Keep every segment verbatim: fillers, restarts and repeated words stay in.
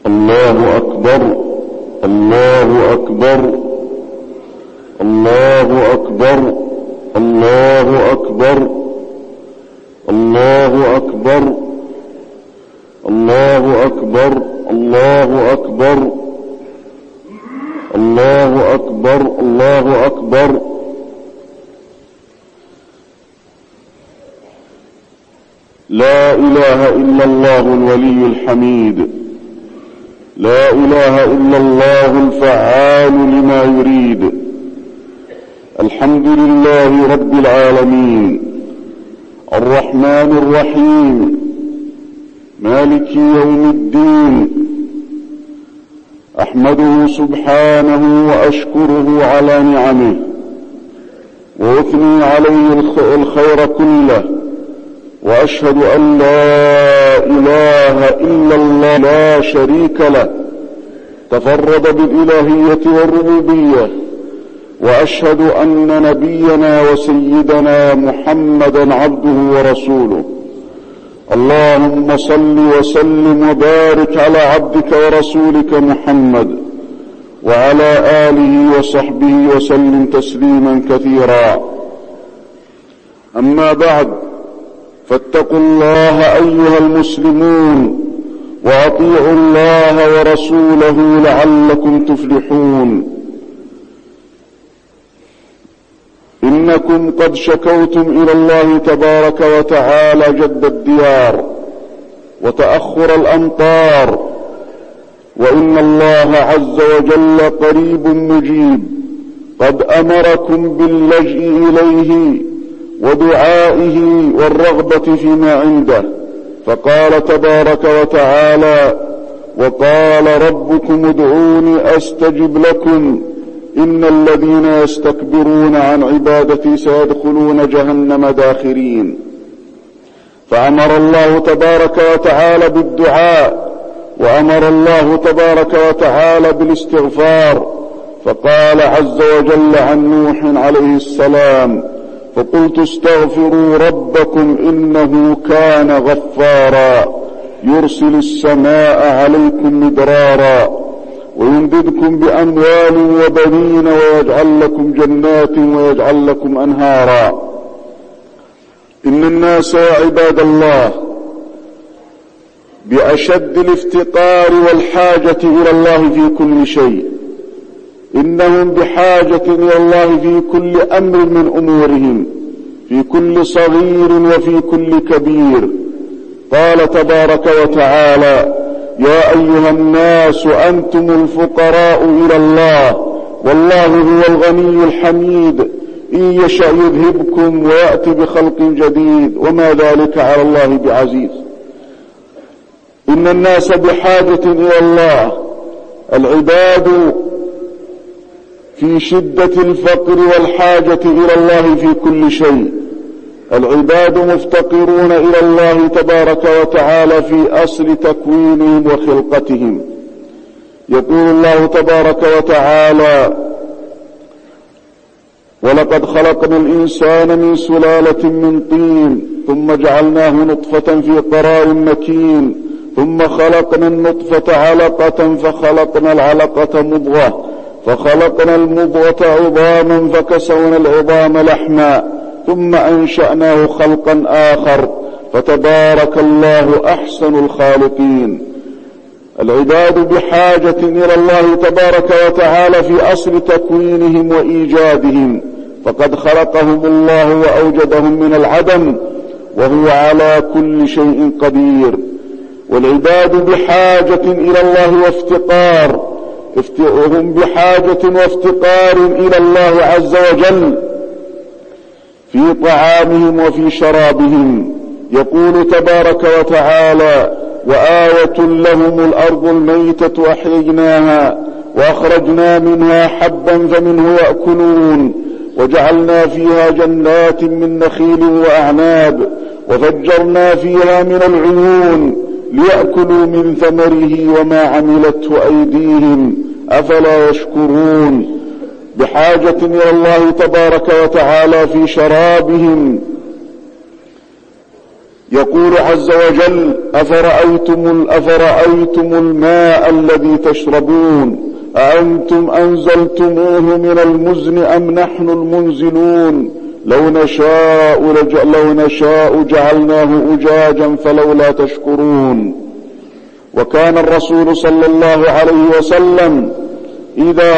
الله أكبر الله أكبر الله أكبر الله أكبر الله أكبر الله أكبر الله أكبر الله أكبر الله أكبر لا إله إلا الله الولي الحميد لا إله إلا الله الفعال لما يريد الحمد لله رب العالمين الرحمن الرحيم مالك يوم الدين أحمده سبحانه وأشكره على نعمه وأثني عليه الخير كله وأشهد أن لا إله إلا الله لا شريك له تفرد بالإلهية والربوبية وأشهد أن نبينا وسيدنا محمدا عبده ورسوله اللهم صل وسلم وبارك على عبدك ورسولك محمد وعلى آله وصحبه وسلم تسليما كثيرا أما بعد فاتقوا الله أيها المسلمون وأطيعوا الله ورسوله لعلكم تفلحون إنكم قد شكوتم إلى الله تبارك وتعالى جد الديار وتأخر الأمطار وإن الله عز وجل قريب مجيب قد أمركم باللجئ إليه ودعائه والرغبة فيما عنده فقال تبارك وتعالى وقال ربكم ادعوني أستجب لكم إن الذين يستكبرون عن عبادتي سيدخلون جهنم داخرين فأمر الله تبارك وتعالى بالدعاء وأمر الله تبارك وتعالى بالاستغفار فقال عز وجل عن نوح عليه السلام فقلت استغفروا ربكم إنه كان غفارا يرسل السماء عليكم مدرارا ويمددكم بأموال وبنين ويجعل لكم جنات ويجعل لكم أنهارا إن الناس يا عباد الله بأشد الافتقار والحاجة إلى الله في كل شيء إنهم بحاجة إلى الله في كل أمر من أمورهم في كل صغير وفي كل كبير قال تبارك وتعالى يا أيها الناس أنتم الفقراء إلى الله والله هو الغني الحميد إن يشأ يذهبكم ويأتي بخلق جديد وما ذلك على الله بعزيز إن الناس بحاجة إلى الله العباد في شدة الفقر والحاجة إلى الله في كل شيء العباد مفتقرون إلى الله تبارك وتعالى في أصل تكوينهم وخلقتهم يقول الله تبارك وتعالى ولقد خلقنا الإنسان من سلالة من طين ثم جعلناه نطفة في قرار مكين ثم خلقنا النطفة علقة فخلقنا العلقة مضغة فخلقنا المضغة عظاما فكسونا العظام لحما ثم أنشأناه خلقا آخر فتبارك الله أحسن الخالقين العباد بحاجة إلى الله تبارك وتعالى في أصل تكوينهم وإيجادهم فقد خلقهم الله وأوجدهم من العدم وهو على كل شيء قدير والعباد بحاجة إلى الله وافتقار هم بحاجة وافتقار إلى الله عز وجل في طعامهم وفي شرابهم يقول تبارك وتعالى وآية لهم الأرض الميتة أحييناها وأخرجنا منها حبا فمنه يأكلون وجعلنا فيها جنات من نخيل وأعناب وفجرنا فيها من العيون ليأكلوا من ثمره وما عملته أيديهم أفلا يشكرون بحاجة إلى الله تبارك وتعالى في شرابهم يقول عز وجل: أفرأيتم, أفرأيتم الماء الذي تشربون أأنتم أنزلتموه من المزن أم نحن المنزلون لو نشاء, لو نشاء جعلناه أجاجا فلولا تشكرون. وكان الرسول صلى الله عليه وسلم إذا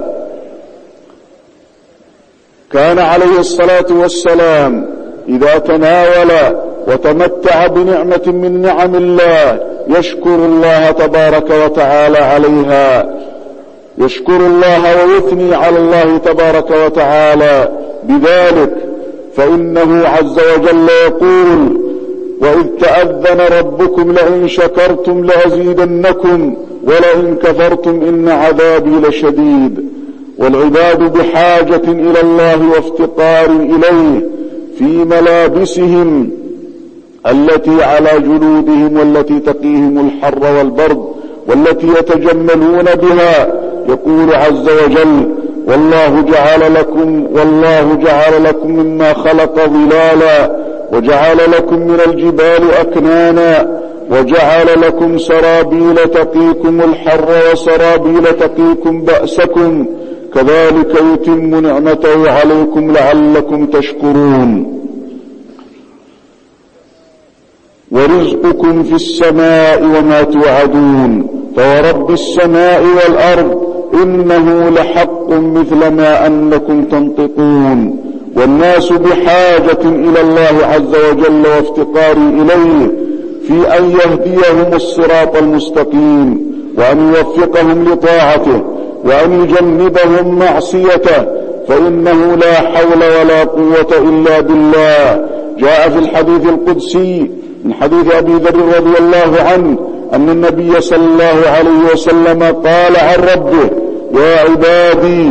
كان عليه الصلاة والسلام إذا تناول وتمتع بنعمة من نعم الله يشكر الله تبارك وتعالى عليها، يشكر الله ويثني على الله تبارك وتعالى بذلك، فإنه عز وجل يقول: وإذ تأذن ربكم لئن شكرتم لأزيدنكم ولئن كفرتم إن عذابي لشديد. والعباد بحاجة إلى الله وافتقار إليه في ملابسهم التي على جلودهم والتي تقيهم الحر والبرد والتي يتجملون بها. يقول عز وجل: والله جعل لكم والله جعل لكم مما خلق ظلالا وجعل لكم من الجبال أكنانا وجعل لكم سرابيل تقيكم الحر وسرابيل تقيكم بأسكم كذلك يتم نعمته عليكم لعلكم تشكرون. ورزقكم في السماء وما توعدون فورب السماء والأرض إنه لحق مثل ما أنكم تنطقون. والناس بحاجة إلى الله عز وجل وافتقار إليه في أن يهديهم الصراط المستقيم وأن يوفقهم لطاعته وأن يجنبهم معصيته، فإنه لا حول ولا قوة إلا بالله. جاء في الحديث القدسي من حديث أبي ذر رضي الله عنه أن النبي صلى الله عليه وسلم قال عن ربه: يا عبادي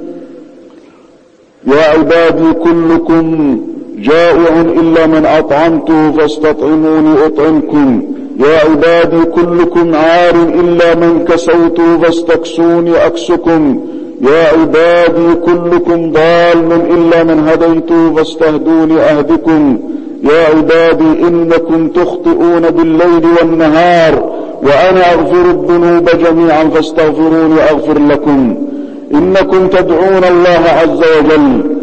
يا عبادي كلكم جائع إلا من أطعمته فاستطعموني أطعمكم، يا عبادي كلكم عار إلا من كسوته فاستكسوني أكسكم، يا عبادي كلكم ضال إلا من هديته فاستهدوني أهدكم، يا عبادي إنكم تخطئون بالليل والنهار وأنا أغفر الذنوب جميعا فاستغفروني أغفر لكم. إنكم تدعون الله عز وجل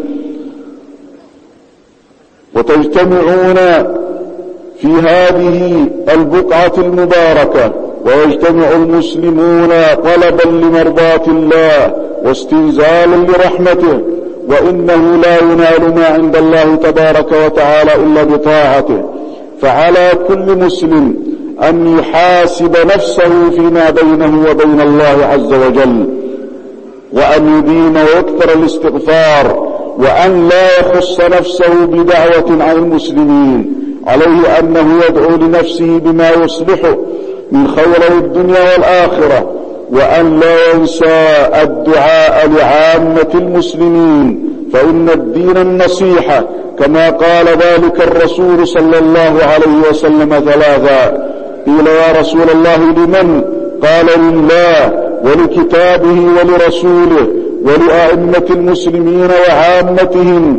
وتجتمعون في هذه البقعة المباركة، ويجتمع المسلمون طلبا لمرضاة الله واستنزالا لرحمته، وإنه لا ينال ما عند الله تبارك وتعالى إلا بطاعته. فعلى كل مسلم أن يحاسب نفسه فيما بينه وبين الله عز وجل، وأن يدين ويكثر الاستغفار، وأن لا يخص نفسه بدعوة عن المسلمين. عليه أنه يدعو لنفسه بما يصلحه من خير الدنيا والآخرة، وأن لا ينسى الدعاء لعامة المسلمين، فإن الدين النصيحة كما قال ذلك الرسول صلى الله عليه وسلم ثلاثا. قيل: يا رسول الله لمن؟ قال: لله ولكتابه ولرسوله ولأئمة المسلمين وعامتهم.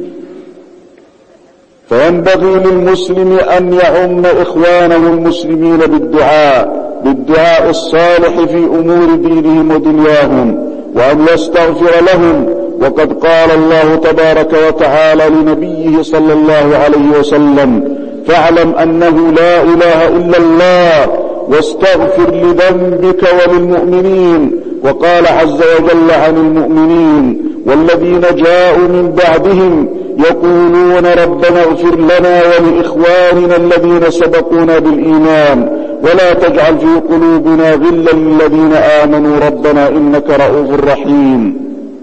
فينبغي للمسلم أن يعم إخوانه المسلمين بالدعاء بالدعاء الصالح في أمور دينهم ودنياهم، وأن يستغفر لهم. وقد قال الله تبارك وتعالى لنبيه صلى الله عليه وسلم: فاعلم أنه لا إله إلا الله واستغفر لذنبك وللمؤمنين. وقال عز وجل عن المؤمنين: والذين جاءوا من بعدهم يقولون ربنا اغفر لنا ولإخواننا الذين سبقونا بالإيمان ولا تجعل في قلوبنا غلا للذين آمنوا ربنا إنك رؤوف رحيم.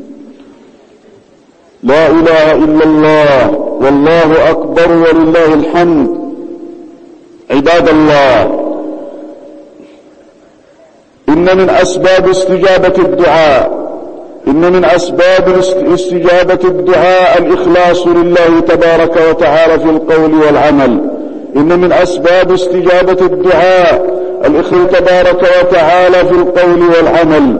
لا إله إلا الله والله أكبر ولله الحمد. عباد الله، إن من أسباب استجابة الدعاء إن من أسباب استجابة الدعاء الإخلاص لله تبارك وتعالى في القول والعمل. إن من أسباب استجابة الدعاء الإخلاص تبارك وتعالى في القول والعمل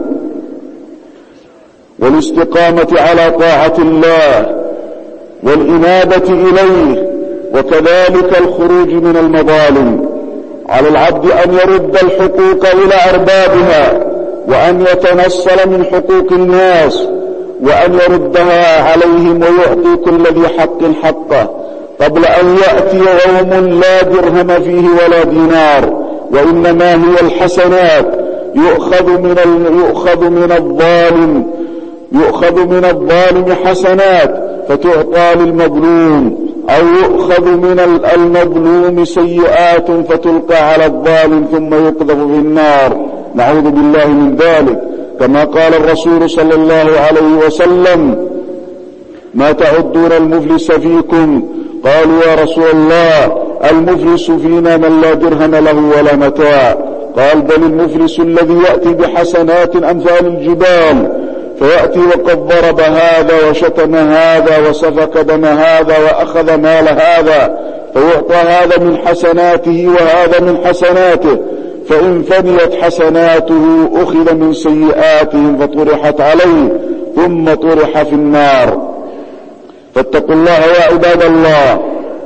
والاستقامة على طاعة الله والإنابة إليه وكذلك الخروج من المظالم. على العبد أن يرد الحقوق إلى أربابها، وأن يتنصل من حقوق الناس، وأن يردها عليهم ويعطي كل ذي حق حقه قبل أن يأتي يوم لا درهم فيه ولا دينار، وإنما هي الحسنات يؤخذ من يؤخذ من الظالم يؤخذ من الظالم حسنات فتعطى للمظلوم، أو يؤخذ من المظلوم سيئات فتلقى على الظالم ثم يقذف في النار، نعوذ بالله من ذلك. كما قال الرسول صلى الله عليه وسلم: ما تعدون المفلس فيكم؟ قالوا يا رسول الله المفلس فينا من لا درهم له ولا متاع. قال: بل المفلس الذي يأتي بحسنات أمثال الجبال، فيأتي وقد ضرب هذا وشتم هذا وسفك دم هذا وأخذ مال هذا، فيعطى هذا من حسناته وهذا من حسناته، فإن فنيت حسناته أخذ من سيئاتهم فطرحت عليه ثم طرح في النار. فاتقوا الله يا عباد الله،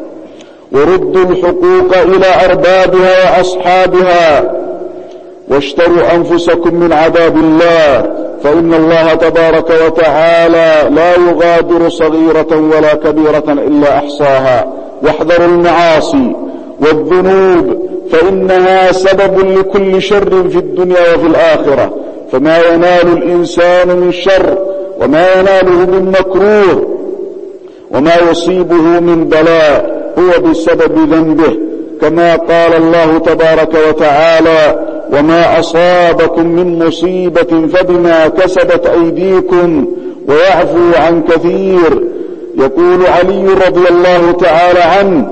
وردوا الحقوق إلى أربابها وأصحابها، واشتروا أنفسكم من عذاب الله، فإن الله تبارك وتعالى لا يغادر صغيرة ولا كبيرة إلا أحصاها. واحذروا المعاصي والذنوب، فإنها سبب لكل شر في الدنيا وفي الآخرة، فما ينال الإنسان من شر وما يناله من مكروه وما يصيبه من بلاء هو بسبب ذنبه، كما قال الله تبارك وتعالى: وما أصابكم من مصيبة فبما كسبت أيديكم ويعفو عن كثير. يقول علي رضي الله تعالى عنه: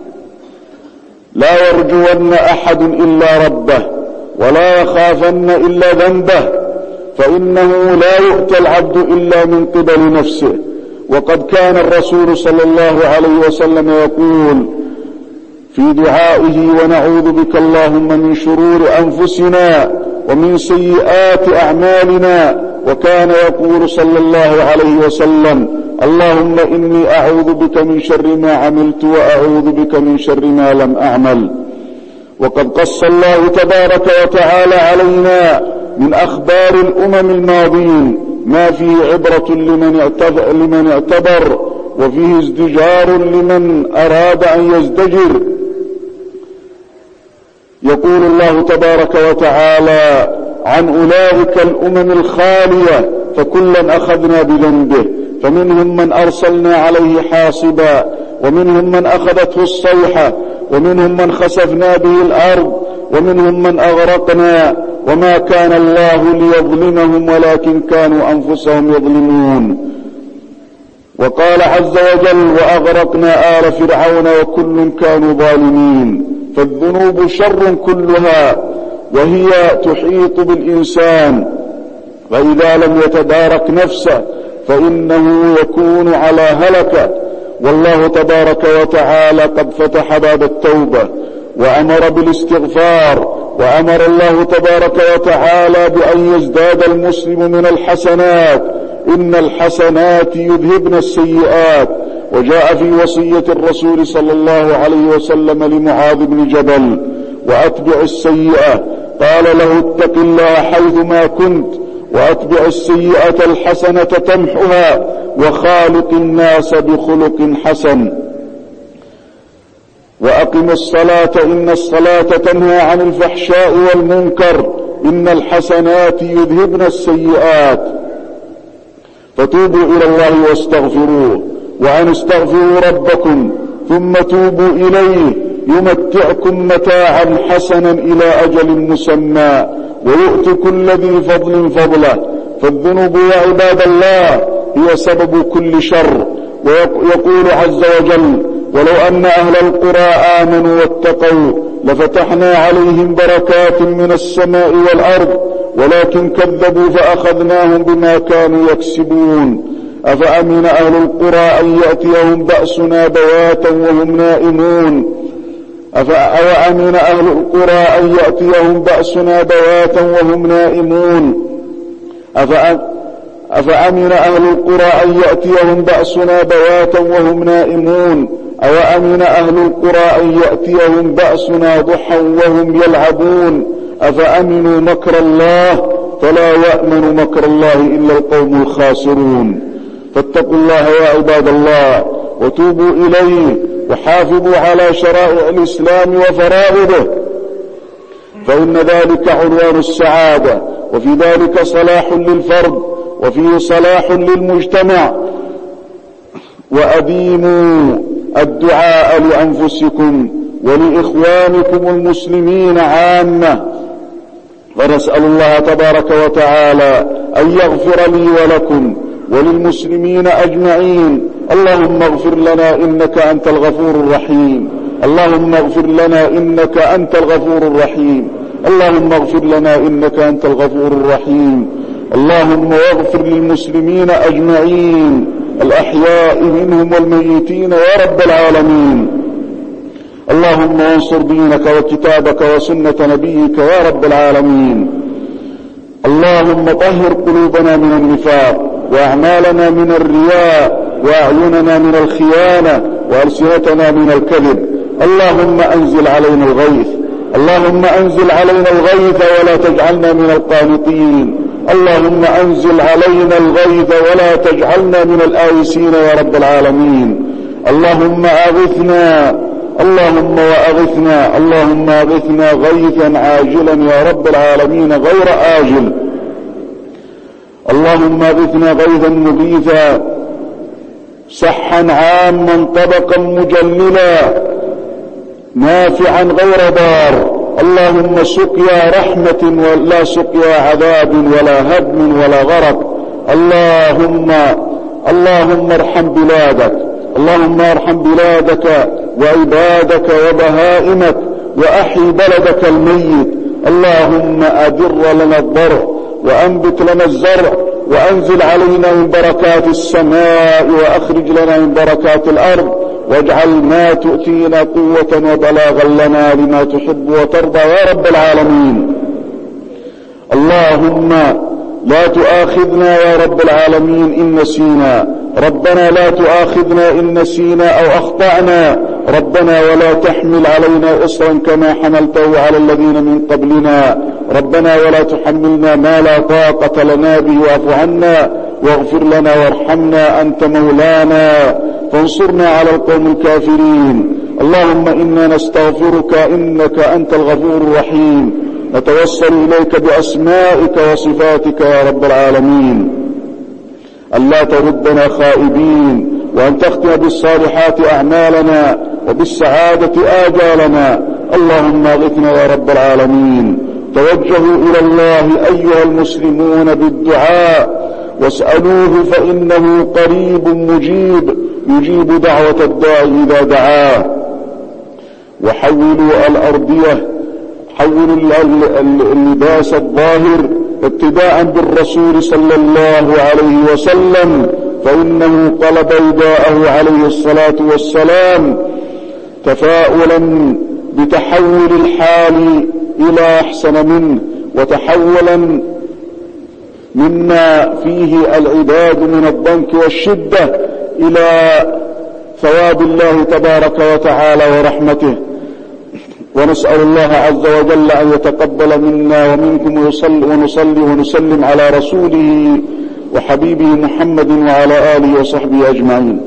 لا يرجون أحد إلا ربه، ولا يخافن إلا ذنبه، فإنه لا يؤتى العبد إلا من قبل نفسه. وقد كان الرسول صلى الله عليه وسلم يقول في دعائه: ونعوذ بك اللهم من شرور أنفسنا ومن سيئات أعمالنا. وكان يقول صلى الله عليه وسلم: اللهم إني أعوذ بك من شر ما عملت وأعوذ بك من شر ما لم أعمل. وقد قص الله تبارك وتعالى علينا من أخبار الأمم الماضين ما فيه عبرة لمن اعتبر, لمن اعتبر وفيه ازدجار لمن أراد أن يزدجر. يقول الله تبارك وتعالى عن أولئك الأمم الخالية: فكلا أخذنا بذنبه، فمنهم من أرسلنا عليه حاصبا، ومنهم من أخذته الصيحة، ومنهم من خسفنا به الأرض، ومنهم من أغرقنا، وما كان الله ليظلمهم ولكن كانوا أنفسهم يظلمون. وقال عز وجل: وأغرقنا آل فرعون وكل كانوا ظالمين. فالذنوب شر كلها، وهي تحيط بالإنسان، فإذا لم يتدارك نفسه فإنه يكون على هلكة. والله تبارك وتعالى قد فتح باب التوبة وأمر بالاستغفار، وأمر الله تبارك وتعالى بأن يزداد المسلم من الحسنات، إن الحسنات يذهبن السيئات. وجاء في وصية الرسول صلى الله عليه وسلم لمعاذ بن جبل: وأتبع السيئة، قال له: اتق الله حيثما كنت، وأتبع السيئة الحسنة تمحها، وخالق الناس بخلق حسن، وأقم الصلاة إن الصلاة تنهى عن الفحشاء والمنكر، إن الحسنات يذهبن السيئات. فتوبوا إلى الله واستغفروه، وأن استغفروا ربكم ثم توبوا إليه يمتعكم متاعا حسنا إلى أجل مسمى، ويؤتي كل ذي فضل فضله. فالذنوب يا عباد الله هي سبب كل شر. ويقول عز وجل: ولو أن أهل القرى آمنوا واتقوا لفتحنا عليهم بركات من السماء والأرض، ولكن كذبوا فأخذناهم بما كانوا يكسبون. أفأمن أهل القرى أن يأتيهم بأسنا بياتا وهم نائمون أفأمن أهل القرى أن يأتيهم بأسنا بياتا وهم نائمون أفأمن أهل القرى أن يأتيهم بأسنا بياتا وهم نائمون أوأمن أهل القرى أن يأتيهم بأسنا ضحى وهم يلعبون أفأمنوا مكر الله فلا يأمن مكر الله إلا القوم الخاسرون. فاتقوا الله يا عباد الله وتوبوا إليه وحافظوا على شرائع الإسلام وفرائضه، فإن ذلك عنوان السعادة، وفي ذلك صلاح للفرد وفيه صلاح للمجتمع. وأديموا الدعاء لأنفسكم ولإخوانكم المسلمين عامة، ونسأل الله تبارك وتعالى أن يغفر لي ولكم وللمسلمين أجمعين. اللهم اغفر لنا إنك أنت الغفور الرحيم، اللهم اغفر لنا إنك أنت الغفور الرحيم، اللهم اغفر لنا إنك أنت الغفور الرحيم. اللهم اغفر للمسلمين أجمعين الأحياء منهم والميتين يا رب العالمين. اللهم انصر دينك وكتابك وسنة نبيك يا رب العالمين. اللهم طهر قلوبنا من النفاق وأعمالنا من الرياء وأعيننا من الخيانة وألسنتنا من الكذب. اللهم أنزل علينا الغيث، اللهم أنزل علينا الغيث ولا تجعلنا من القانطين. اللهم أنزل علينا الغيث ولا تجعلنا من الآيسين يا رب العالمين. اللهم أغثنا، اللهم وأغثنا، اللهم أغثنا غيثا عاجلا يا رب العالمين غير آجل. اللهم أغثنا غيثا مغيثا صحا عاما طبقا مجللا نافعا غير ضار. اللهم سقيا رحمة ولا سقيا عذاب ولا هدم ولا غرق. اللهم اللهم ارحم بلادك، اللهم ارحم بلادك وعبادك وبهائمك وأحي بلدك الميت. اللهم أدر لنا الضرع وأنبت لنا الزرع وأنزل علينا من بركات السماء وأخرج لنا من بركات الأرض، واجعل ما تؤتينا قوة وبلاغا لنا لما تحب وترضى يا رب العالمين. اللهم لا تؤاخذنا يا رب العالمين إن نسينا، ربنا لا تؤاخذنا إن نسينا أو أخطأنا، ربنا ولا تحمل علينا إصرا كما حملته على الذين من قبلنا، ربنا ولا تحملنا ما لا طاقة لنا به واعف عنا واغفر لنا وارحمنا أنت مولانا فانصرنا على القوم الكافرين. اللهم إنا نستغفرك إنك أنت الغفور الرحيم، نتوسل إليك بأسمائك وصفاتك يا رب العالمين ألا تردنا خائبين، وأن تختم بالصالحات أعمالنا وبالسعادة آجالنا. اللهم اغثنا يا رب العالمين. توجهوا إلى الله أيها المسلمون بالدعاء واسألوه فإنه قريب مجيب يجيب دعوة الداعي إذا دعاه. وحولوا الأرضية، حولوا اللباس الظاهر ابتداء بالرسول صلى الله عليه وسلم، فإنه طلب رداءه عليه الصلاة والسلام تفاؤلا بتحول الحال إلى أحسن منه، وتحولا مما فيه العباد من الضنك والشدة إلى ثواب الله تبارك وتعالى ورحمته. ونسأل الله عز وجل أن يتقبل منا ومنكم ونصلي ونصلي ونسلم على رسوله وحبيبه محمد وعلى آله وصحبه أجمعين.